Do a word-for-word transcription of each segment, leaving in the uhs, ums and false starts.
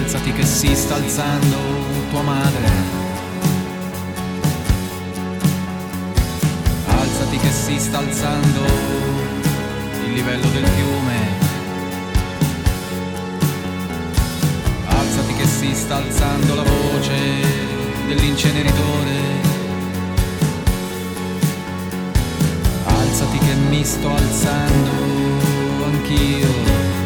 Alzati che si sta alzando tua madre. Alzati che si sta alzando il livello del fiume. Alzati che si sta alzando la voce dell'inceneritore. Alzati che mi sto alzando anch'io.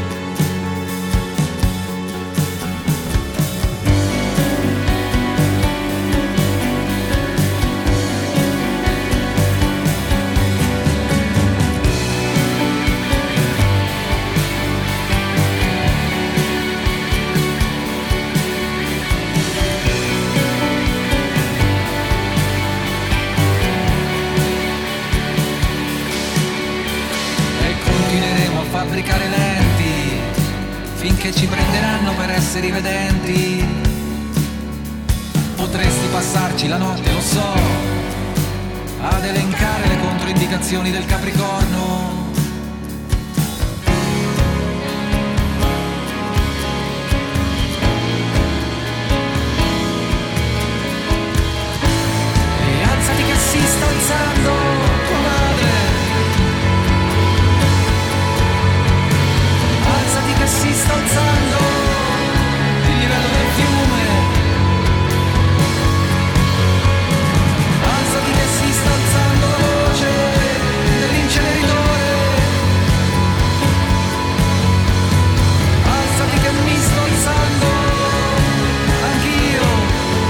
Fabbricare lenti finché ci prenderanno per essere rivedenti. Potresti passarci la notte, lo so, ad elencare le controindicazioni del Capricorno. E alzati che si sta alzando tua madre. Alzati che si sta alzando il livello del fiume. Alzati che si sta alzando la voce dell'inceneritore. Alzati che mi sto alzando anch'io.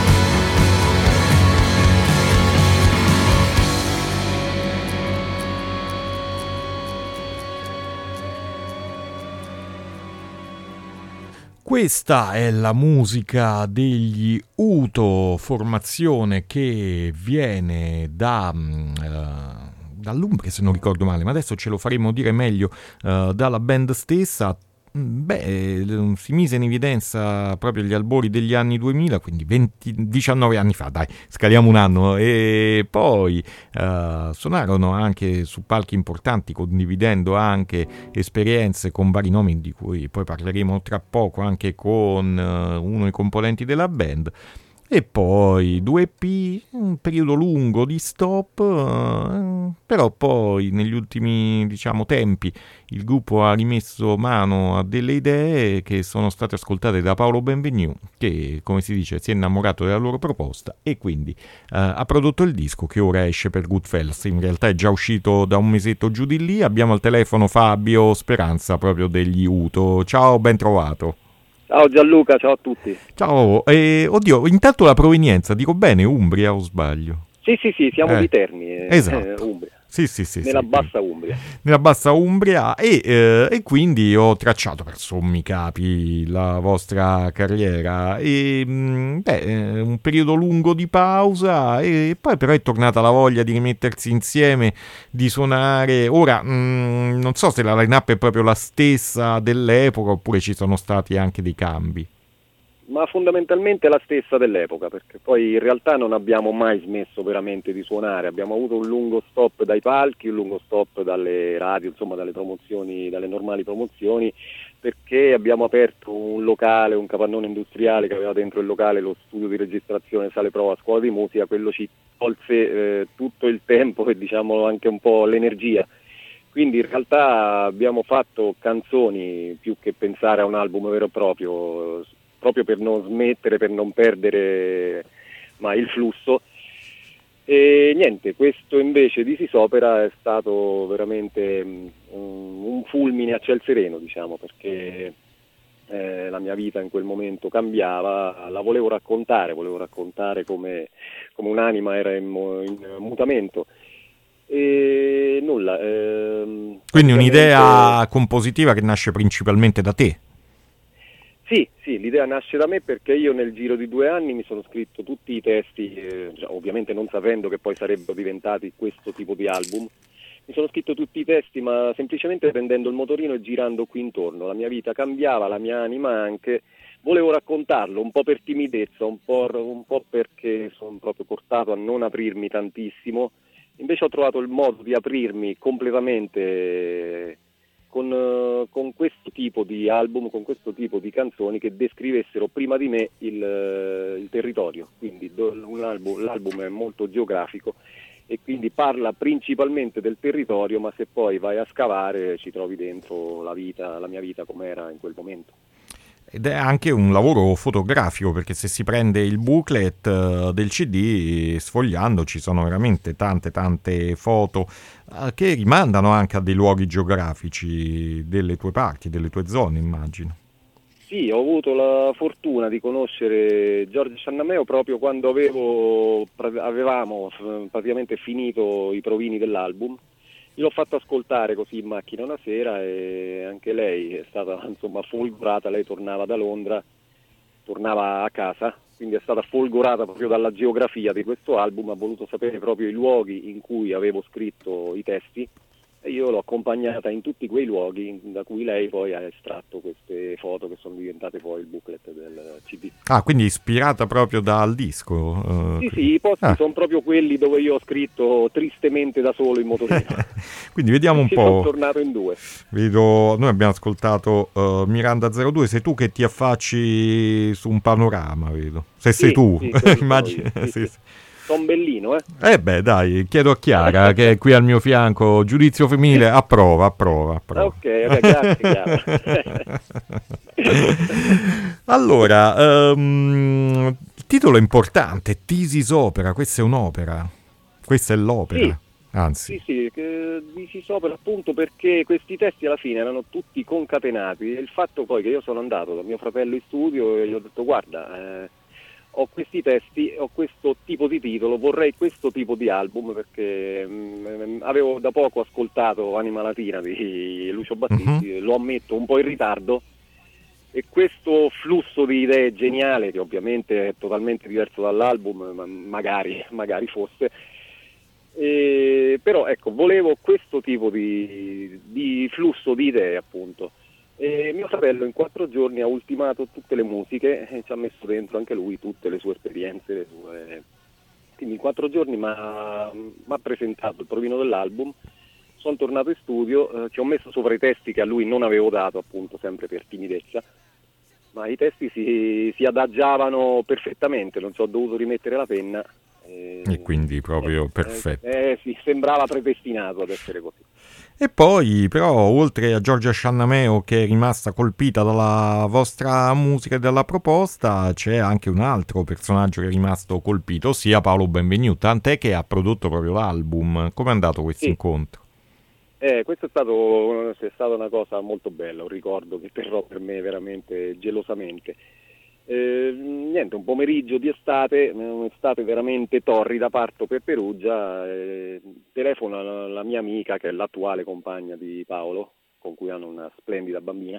Questa è la musica degli Uto, formazione che viene da, uh, dall'Umbria, se non ricordo male, ma adesso ce lo faremo dire meglio uh, dalla band stessa. Beh, si mise in evidenza proprio agli albori degli anni duemila, quindi venti, diciannove anni fa, dai, scaliamo un anno, e poi uh, suonarono anche su palchi importanti, condividendo anche esperienze con vari nomi di cui poi parleremo tra poco, anche con uh, uno dei componenti della band. E poi due E P, un periodo lungo di stop, eh, però poi negli ultimi, diciamo, tempi il gruppo ha rimesso mano a delle idee che sono state ascoltate da Paolo Benvenu, che, come si dice, si è innamorato della loro proposta e quindi eh, ha prodotto il disco che ora esce per Goodfellas. In realtà è già uscito da un mesetto giù di lì. Abbiamo al telefono Fabio Speranza, proprio degli Uto. Ciao, ben trovato. Ciao Gianluca, ciao a tutti. Ciao, eh, oddio, intanto la provenienza, dico bene, Umbria o sbaglio? Sì, sì, sì, siamo eh, di Terni, eh, esatto. eh, Umbria. Sì, sì, sì. Nella sì, bassa Umbria. Nella bassa Umbria e, eh, e quindi ho tracciato per sommi capi la vostra carriera e mh, beh, un periodo lungo di pausa e poi però è tornata la voglia di rimettersi insieme, di suonare. Ora mh, non so se la line-up è proprio la stessa dell'epoca oppure ci sono stati anche dei cambi. Ma fondamentalmente la stessa dell'epoca, perché poi in realtà non abbiamo mai smesso veramente di suonare, abbiamo avuto un lungo stop dai palchi, un lungo stop dalle radio, insomma dalle promozioni, dalle normali promozioni, perché abbiamo aperto un locale, un capannone industriale che aveva dentro il locale lo studio di registrazione, sale prova, scuola di musica. Quello ci tolse eh, tutto il tempo e diciamo anche un po' l'energia. Quindi in realtà abbiamo fatto canzoni più che pensare a un album vero e proprio, proprio per non smettere, per non perdere mai il flusso. E niente, questo invece di Sisopera è stato veramente um, un fulmine a ciel sereno, diciamo, perché eh, la mia vita in quel momento cambiava, la volevo raccontare, volevo raccontare come, come un'anima era in, in mutamento. E nulla. Ehm, Quindi un'idea compositiva che nasce principalmente da te. Sì, sì, l'idea nasce da me perché io nel giro di due anni mi sono scritto tutti i testi, eh, ovviamente non sapendo che poi sarebbero diventati questo tipo di album. Mi sono scritto tutti i testi, ma semplicemente prendendo il motorino e girando qui intorno. La mia vita cambiava, la mia anima anche. Volevo raccontarlo un po' per timidezza, un po', un po' perché sono proprio portato a non aprirmi tantissimo. Invece ho trovato il modo di aprirmi completamente con, uh, con questo tipo di album, con questo tipo di canzoni che descrivessero prima di me il, uh, il territorio, quindi do, un album, l'album è molto geografico e quindi parla principalmente del territorio, ma se poi vai a scavare ci trovi dentro la vita, la mia vita com'era in quel momento. Ed è anche un lavoro fotografico, perché se si prende il booklet uh, del C D, sfogliando ci sono veramente tante tante foto uh, che rimandano anche a dei luoghi geografici delle tue parti, delle tue zone, immagino. Sì, ho avuto la fortuna di conoscere Giorgio Sciannameo proprio quando avevo, avevamo praticamente finito i provini dell'album. Io l'ho fatto ascoltare così in macchina una sera e anche lei è stata insomma folgorata, lei tornava da Londra, tornava a casa, quindi è stata folgorata proprio dalla geografia di questo album, ha voluto sapere proprio i luoghi in cui avevo scritto i testi e io l'ho accompagnata in tutti quei luoghi da cui lei poi ha estratto queste foto che sono diventate poi il booklet del C D. Ah, quindi ispirata proprio dal disco? Uh, sì, sì, i posti ah. sono proprio quelli dove io ho scritto tristemente da solo in motorino. Quindi vediamo un Ci po'. sono tornato in due. Vedo, noi abbiamo ascoltato uh, Miranda zero due, sei tu che ti affacci su un panorama, vedo. Se sei sì, tu, sì, immagino. Sì, sì, sì. sì. Sono bellino, eh? Eh beh, dai, chiedo a Chiara che è qui al mio fianco, giudizio femminile, approva, approva, approva. Ok, ok, grazie Chiara. Allora, um, il titolo è importante, Thesis Opera, questa è un'opera, questa è l'opera, sì, anzi. Sì, sì, che Thesis Opera appunto perché questi testi alla fine erano tutti concatenati e il fatto poi che io sono andato da mio fratello in studio e gli ho detto guarda... Eh, ho questi testi, ho questo tipo di titolo, vorrei questo tipo di album perché mh, avevo da poco ascoltato Anima Latina di Lucio Battisti, uh-huh. Lo ammetto un po' in ritardo e questo flusso di idee geniale che ovviamente è totalmente diverso dall'album, ma magari, magari fosse, e, però ecco volevo questo tipo di, di flusso di idee appunto. E mio fratello in quattro giorni ha ultimato tutte le musiche e ci ha messo dentro anche lui tutte le sue esperienze, le sue... quindi in quattro giorni mi ha presentato il provino dell'album, sono tornato in studio, eh, ci ho messo sopra i testi che a lui non avevo dato appunto sempre per timidezza, ma i testi si, si adagiavano perfettamente, non ci ho dovuto rimettere la penna. E, e quindi proprio eh, perfetto. Eh, eh, sì, sembrava predestinato ad essere così. E poi, però, oltre a Giorgia Sciannameo, che è rimasta colpita dalla vostra musica e dalla proposta, c'è anche un altro personaggio che è rimasto colpito, ossia Paolo Benvenu, tant'è che ha prodotto proprio l'album. Come è andato questo sì. incontro? Eh, questo è stato, è stata una cosa molto bella, un ricordo che terrò per me veramente gelosamente. Eh, niente, un pomeriggio di estate, un'estate veramente torrida, parto per Perugia, eh, telefono alla, alla mia amica che è l'attuale compagna di Paolo, con cui hanno una splendida bambina,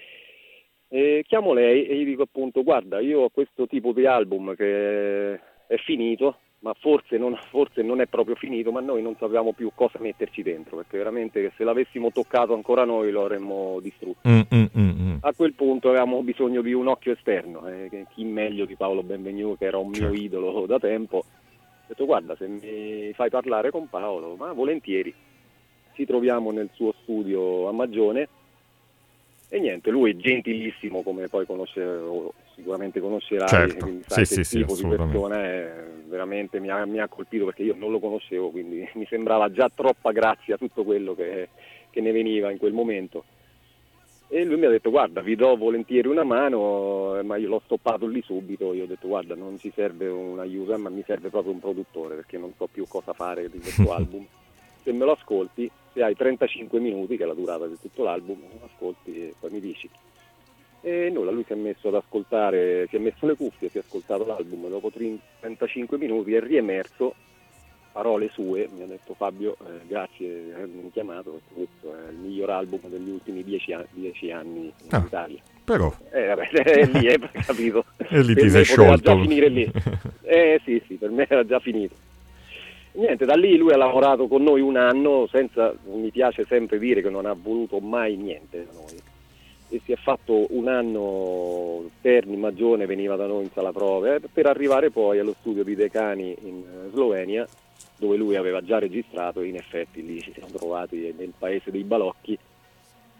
eh, chiamo lei e gli dico appunto guarda io ho questo tipo di album che è finito, ma forse non, forse non è proprio finito, ma noi non sappiamo più cosa metterci dentro, perché veramente se l'avessimo toccato ancora noi lo avremmo distrutto. Mm, mm, mm. A quel punto avevamo bisogno di un occhio esterno, eh, chi meglio di Paolo Benvenu, che era un mio certo. idolo da tempo. Ho detto guarda se mi fai parlare con Paolo, ma volentieri. Ci troviamo nel suo studio a Magione e niente, lui è gentilissimo come poi conosce, sicuramente conoscerai, certo. quindi sai sì, che sì, tipo sì, di persona è, veramente mi ha, mi ha colpito perché io non lo conoscevo, quindi mi sembrava già troppa grazia tutto quello che, che ne veniva in quel momento. E lui mi ha detto guarda vi do volentieri una mano, ma io l'ho stoppato lì subito, io ho detto guarda non ci serve un aiuto, ma mi serve proprio un produttore perché non so più cosa fare di questo album. Se me lo ascolti, se hai trentacinque minuti, che è la durata di tutto l'album, me lo ascolti e poi mi dici. E nulla, lui si è messo ad ascoltare, si è messo le cuffie, si è ascoltato l'album, dopo trentacinque minuti è riemerso, parole sue, mi ha detto Fabio, eh, grazie di avermi chiamato, perché questo è il miglior album degli ultimi dieci anni, dieci anni in ah, Italia. Però. Eh, vabbè, è lì, è capito. E lì per ti me sei poteva sciolto. già finire lì. Eh sì, sì, per me era già finito. Niente, da lì lui ha lavorato con noi un anno, senza, mi piace sempre dire che non ha voluto mai niente da noi. E si è fatto un anno, Terni, Magione, veniva da noi in sala prove, eh, per arrivare poi allo studio di Decani in Slovenia, dove lui aveva già registrato e in effetti lì ci siamo trovati nel paese dei balocchi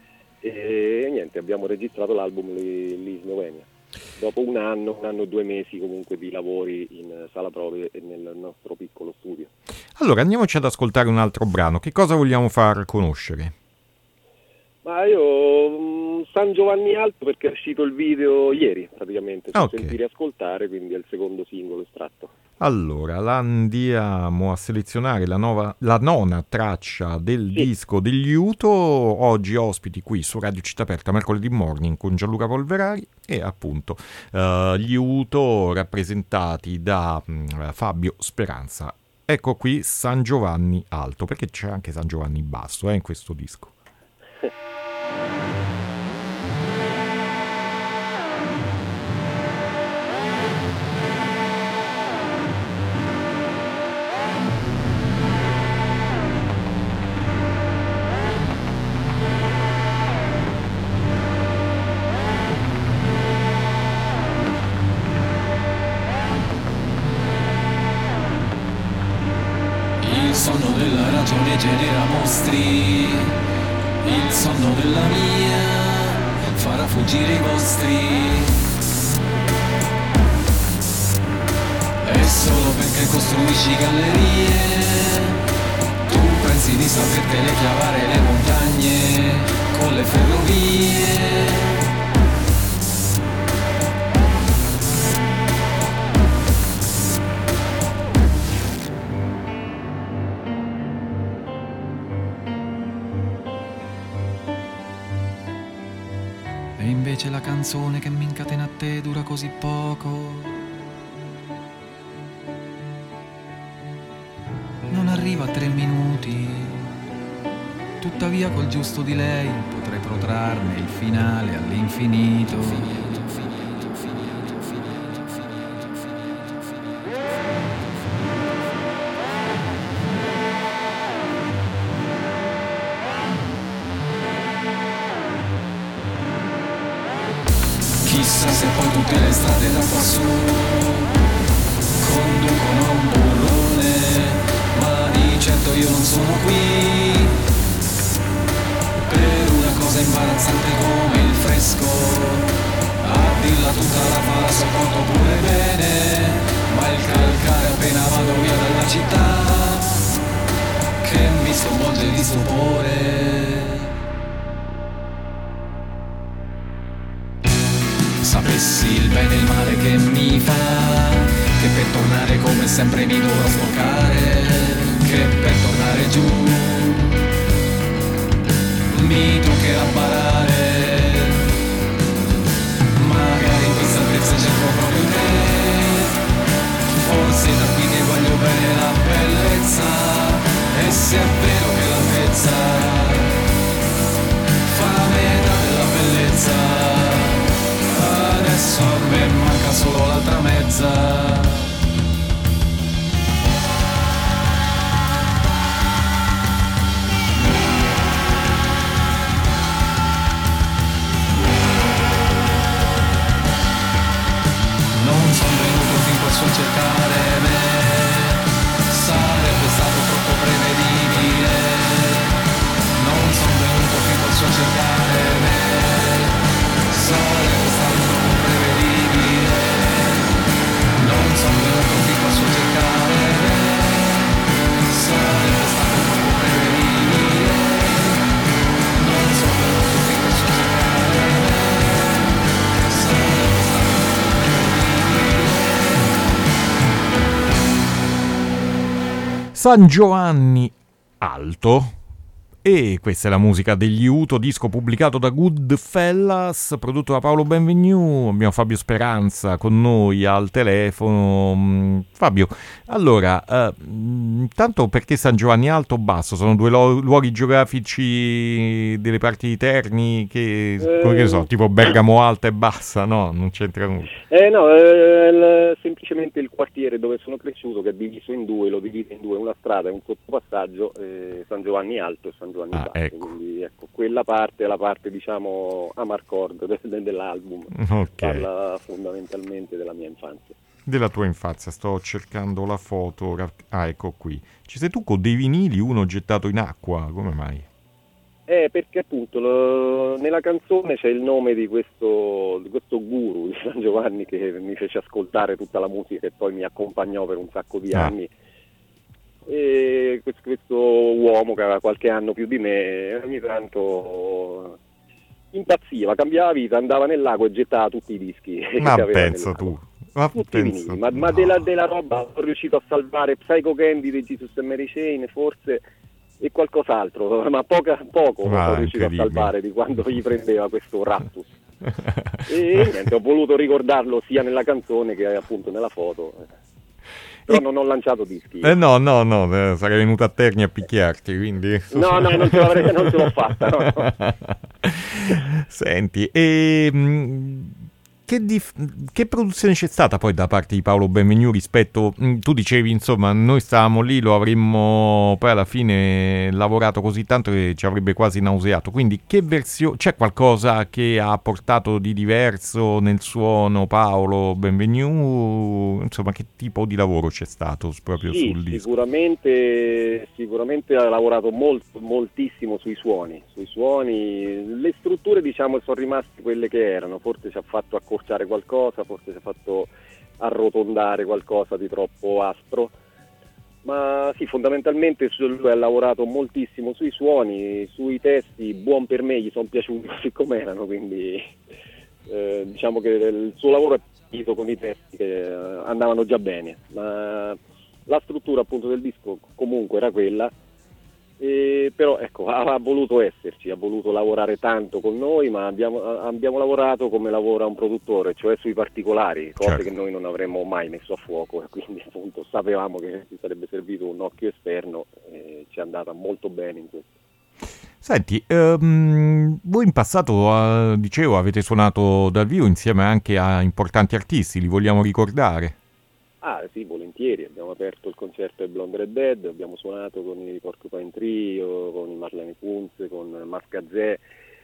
e niente, abbiamo registrato l'album lì, lì in Slovenia. Dopo un anno, un anno e due mesi comunque di lavori in sala prove e nel nostro piccolo studio. Allora andiamoci ad ascoltare un altro brano. Che cosa vogliamo far conoscere? Ma io mh, San Giovanni Alto, perché è uscito il video ieri praticamente, su Ok. Sentire e Ascoltare, quindi è il secondo singolo estratto. Allora, la andiamo a selezionare la, nuova, la nona traccia del Sì. disco degli Uto, oggi ospiti qui su Radio Città Aperta, mercoledì morning con Gianluca Polverari e appunto eh, gli Uto rappresentati da mh, Fabio Speranza. Ecco qui San Giovanni Alto, perché c'è anche San Giovanni Basso eh, in questo disco. Il sonno della ragione genera mostri, il sonno della mia farà fuggire i vostri. È solo perché costruisci gallerie, tu pensi di sapertele chiavare le montagne con le ferrovie. E invece la canzone che mi incatena a te dura così poco. Non arriva a tre minuti. Tuttavia col giusto delay potrei protrarne il finale all'infinito. Finito, finito, finito, finito, finito, finito, finito. Chissà se poi tutte le strade da quassù conducono a un burrone, ma di certo io non sono qui per una cosa imbarazzante come il fresco. A dirla tutta la fa la sopporto pure bene, ma il calcare appena vado via dalla città che mi sconvolge di stupore. Sapessi il bene e il male che mi fa, che per tornare come sempre mi dovrò sporcare, che per tornare giù mi toccherà barare. Magari in questa altezza cerco proprio te, forse da qui ne voglio bene la bellezza, e se è vero che l'altezza fa la metà della bellezza, adesso a me manca solo l'altra mezza. Non sono venuto fin qua su a cercare me, sarebbe stato troppo prevedibile. Non sono venuto fin qua su a cercare me, sarebbe stato troppo prevedibile. Non sono venuto fin qua su a cercare me, sarebbe stato troppo prevedibile. Non sono venuto fin qua su a cercare me, sarebbe stato troppo prevedibile. San Giovanni Alto. E questa è la musica degli Uto, disco pubblicato da Goodfellas, prodotto da Paolo Benvenu. Abbiamo Fabio Speranza con noi al telefono. Fabio, allora, eh, intanto perché San Giovanni Alto o Basso? Sono due lo- luoghi geografici delle parti di Terni che, Eh, come che ne so, tipo Bergamo Alta e Bassa? No, non c'entra nulla. Eh no, è il- semplicemente il quartiere dove sono cresciuto, che è diviso in due, lo divide in due, una strada e un sottopassaggio, eh, San Giovanni Alto e San Giovanni Ah, Basso. ecco. Quindi ecco, quella parte è la parte, diciamo, amarcord de- de- dell'album, Ok. parla fondamentalmente della mia infanzia. Della tua infanzia, sto cercando la foto. ra- Ah, ecco qui. Ci sei tu con dei vinili, uno gettato in acqua, come mai? Eh, perché appunto lo, nella canzone c'è il nome di questo, di questo guru di San Giovanni che mi fece ascoltare tutta la musica e poi mi accompagnò per un sacco di Ah. anni. E questo, questo uomo che aveva qualche anno più di me ogni tanto impazziva, cambiava vita, andava nel lago e gettava tutti i dischi che Ma aveva nel pensa lago. tu. Ma Tutti i pensa vinili, ma, tu. ma No. della, della roba sono riuscito a salvare Psycho Candy di Jesus and Mary Chain forse e qualcos'altro, ma poca, poco Ma sono riuscito a incredibile. salvare di quando gli prendeva questo raptus. E niente, ho voluto ricordarlo sia nella canzone che appunto nella foto. Però E- non ho lanciato dischi. Eh no, no, no, eh, sarei venuto a Terni a picchiarti, quindi... No, no, non ce l'avrei, non ce l'ho fatta. No. Senti, e, mh, che, dif- che produzione c'è stata poi da parte di Paolo Benvenu rispetto... mh, tu dicevi, insomma, noi stavamo lì, lo avremmo poi alla fine lavorato così tanto che ci avrebbe quasi nauseato. Quindi che versione... C'è qualcosa che ha portato di diverso nel suono Paolo Benvenu? Insomma, che tipo di lavoro c'è stato proprio Sì, sul disco? sicuramente, sicuramente ha lavorato molto, moltissimo sui suoni, sui suoni, le strutture diciamo sono rimaste quelle che erano, forse ci ha fatto accorciare qualcosa, forse ci ha fatto arrotondare qualcosa di troppo aspro, ma sì, fondamentalmente su- lui ha lavorato moltissimo sui suoni, sui testi, buon per me, gli sono piaciuti così come erano, quindi eh, diciamo che il suo lavoro è partito con i testi che eh, andavano già bene, ma la struttura appunto del disco comunque era quella, e, però ecco, ha, ha voluto esserci, ha voluto lavorare tanto con noi, ma abbiamo, abbiamo lavorato come lavora un produttore, cioè sui particolari, cose Certo. che noi non avremmo mai messo a fuoco, e quindi appunto sapevamo che ci sarebbe servito un occhio esterno e ci è andata molto bene in questo. Senti, ehm, voi in passato, eh, dicevo, avete suonato dal vivo insieme anche a importanti artisti, li vogliamo ricordare? Ah sì, volentieri, abbiamo aperto il concerto ai Blonde Red Dead, abbiamo suonato con i Porcupine Trio, con i Marlene Kunze, con Mascazè,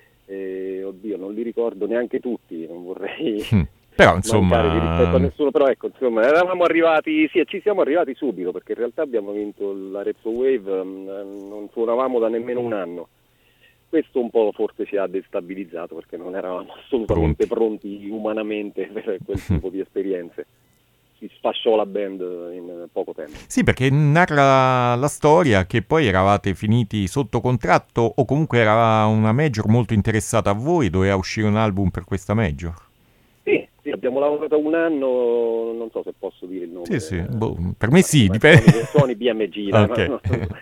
e, oddio non li ricordo neanche tutti, non vorrei Hm. Però mancare di rispetto a insomma, nessuno, però ecco, insomma, eravamo arrivati, sì, ci siamo arrivati subito, perché in realtà abbiamo vinto la Repso Wave, mm, non suonavamo da nemmeno un anno. Questo un po' forse ci ha destabilizzato, perché non eravamo assolutamente pronti umanamente per quel tipo di esperienze. Si sfasciò la band in poco tempo. sì, perché narra la storia che poi eravate finiti sotto contratto o comunque era una major molto interessata a voi, doveva uscire un album per questa major. Sì, sì, abbiamo lavorato un anno, non so se posso dire il nome. Sì, sì, eh, boh, per me sì, ma dipende. Sony, Sony B M G, dai, Ok. no, no.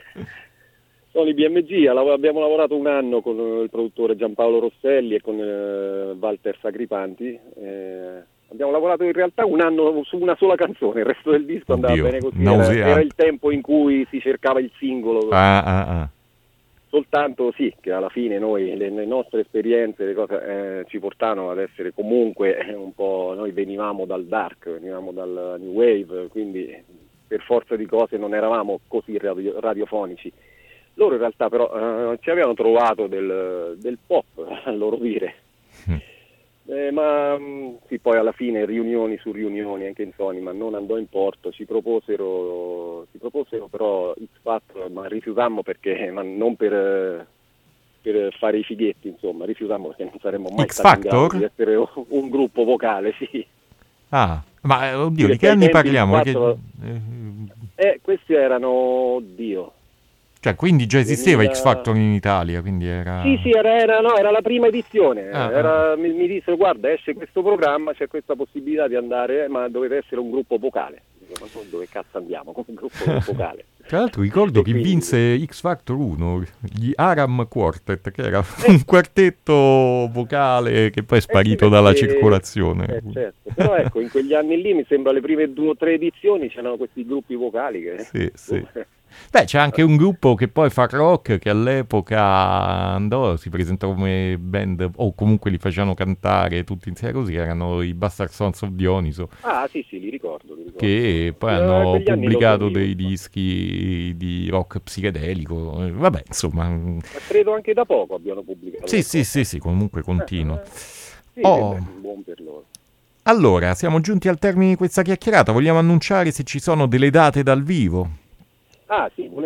Sony B M G, alla- abbiamo lavorato un anno con il produttore Giampaolo Rosselli e con eh, Walter Sacripanti. eh, abbiamo lavorato in realtà un anno su una sola canzone, il resto del disco andava Oddio, bene così. Era, nauseante. era il tempo in cui si cercava il singolo. Ah, ah, ah. Soltanto sì, che alla fine noi, le, le nostre esperienze, le cose eh, ci portavano ad essere comunque eh, un po', noi venivamo dal dark, venivamo dal new wave, quindi per forza di cose non eravamo così radio- radiofonici. Loro in realtà però eh, ci avevano trovato del, del pop, a loro dire. Mm. Eh, ma mh, sì, poi alla fine riunioni su riunioni anche in Sony, ma non andò in porto, ci proposero, ci proposero però X Factor, ma rifiutammo perché, ma non per, eh, per fare i fighetti, insomma, rifiutammo perché non saremmo mai X stati in grado Factor? di essere un, un gruppo vocale, sì. Ah, ma eh, oddio, Sì, di che perché ai anni tempi parliamo? X Perché, Factor- eh, Eh, questi erano, oddio, cioè, quindi già esisteva duemila X Factor in Italia, quindi era... Sì, sì, era, era, no, era la prima edizione. Ah, Era- mi, mi dissero, guarda, esce questo programma, c'è questa possibilità di andare, eh, ma dovete essere un gruppo vocale. Dico, ma dove cazzo andiamo con un gruppo vocale? Tra l'altro ricordo E che quindi- vinse X Factor uno, gli Aram Quartet, che era un quartetto vocale che poi è sparito Eh sì, dalla perché- circolazione. Eh, certo. Però ecco, in quegli anni lì, mi sembra le prime due o tre edizioni c'erano questi gruppi vocali che... Sì, sì. Beh, c'è anche un gruppo che poi fa rock, che all'epoca andò, si presentò come band, o comunque li facevano cantare tutti insieme così, erano i Bastard Sons of Dioniso, Ah, sì, sì, li ricordo. Li ricordo. che poi Eh, hanno quegli anni lo pubblicato seguivo. dei dischi di rock psichedelico, eh, vabbè, insomma... Ma credo anche da poco abbiano pubblicato. Sì, sì, qualcosa. sì, sì, comunque continua. Eh, Sì, Oh. sì, beh, buon per loro. Allora, siamo giunti al termine di questa chiacchierata, vogliamo annunciare se ci sono delle date dal vivo? Ah sì, volentieri.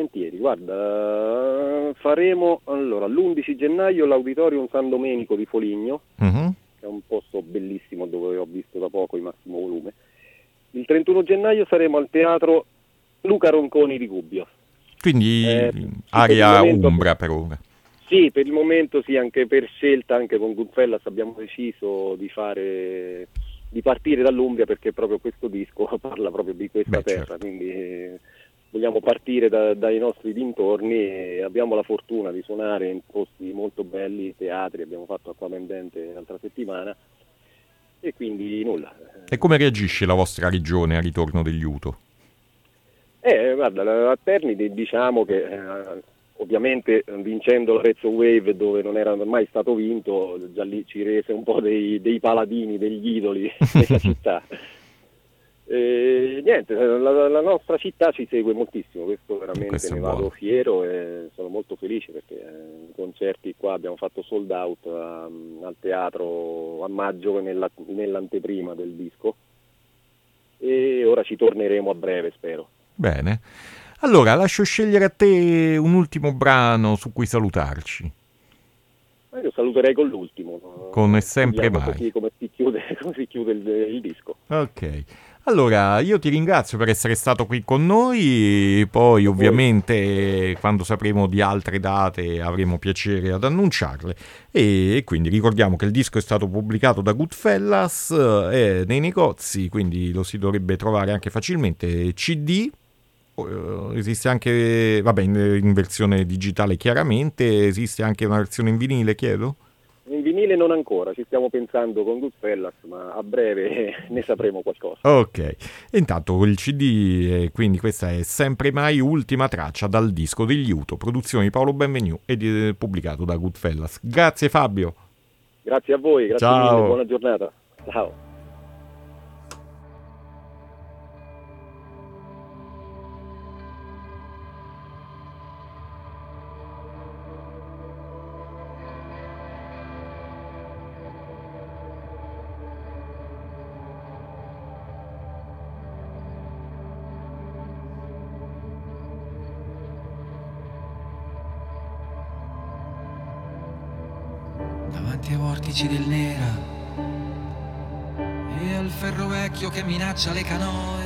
guarda, faremo allora l'undici gennaio l'Auditorium San Domenico di Foligno, uh-huh. che è un posto bellissimo dove ho visto da poco il massimo volume. Il trentuno gennaio saremo al teatro Luca Ronconi di Gubbio. Quindi eh, area per momento, Umbra per ora. Sì, per il momento sì, anche per scelta, anche con Goodfellas abbiamo deciso di fare, di partire dall'Umbria, perché proprio questo disco parla proprio di questa Beh, terra, certo. quindi eh, vogliamo partire da, dai nostri dintorni e abbiamo la fortuna di suonare in posti molto belli, teatri, abbiamo fatto Acqua Pendente l'altra settimana e quindi nulla. E come reagisce la vostra regione al ritorno degli Uto? Eh, guarda, a Terni diciamo che eh, ovviamente vincendo l'Arezzo Wave dove non era mai stato vinto, già lì ci rese un po' dei, dei paladini, degli idoli della città. E, niente, la, la nostra città ci segue moltissimo, questo veramente questo ne vado buono. Fiero e sono molto felice perché eh, i concerti qua abbiamo fatto sold out a, al teatro a maggio nella, nell'anteprima del disco e ora ci torneremo a breve, spero. Bene, allora lascio scegliere a te un ultimo brano su cui salutarci. Io saluterei con l'ultimo. Con È sempre mai. Così come si chiude, come si chiude il, il disco. Ok. Allora, io ti ringrazio per essere stato qui con noi, poi ovviamente quando sapremo di altre date avremo piacere ad annunciarle e quindi ricordiamo che il disco è stato pubblicato da Goodfellas eh, nei negozi, quindi lo si dovrebbe trovare anche facilmente C D, eh, esiste anche, vabbè, in, in versione digitale chiaramente, esiste anche una versione in vinile, chiedo? In vinile non ancora, ci stiamo pensando con Goodfellas, ma a breve ne sapremo qualcosa. Ok, intanto il C D, eh, quindi questa è Sempre Mai, ultima traccia dal disco degli Uto, produzione di Paolo Benvenu ed eh, pubblicato da Goodfellas. Grazie Fabio. Grazie a voi, grazie Ciao. mille, buona giornata. Ciao. Davanti ai vortici del Nera e al ferro vecchio che minaccia le canoe,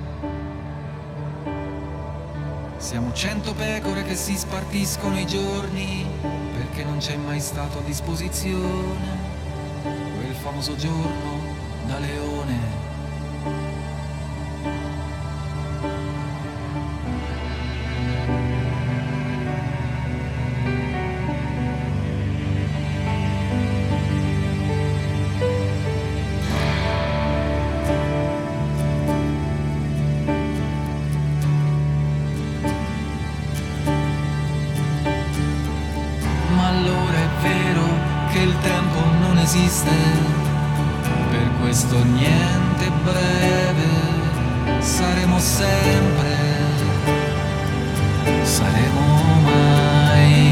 siamo cento pecore che si spartiscono i giorni perché non c'è mai stato a disposizione quel famoso giorno da leone. Esiste, per questo niente breve, saremo sempre, saremo mai.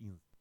in,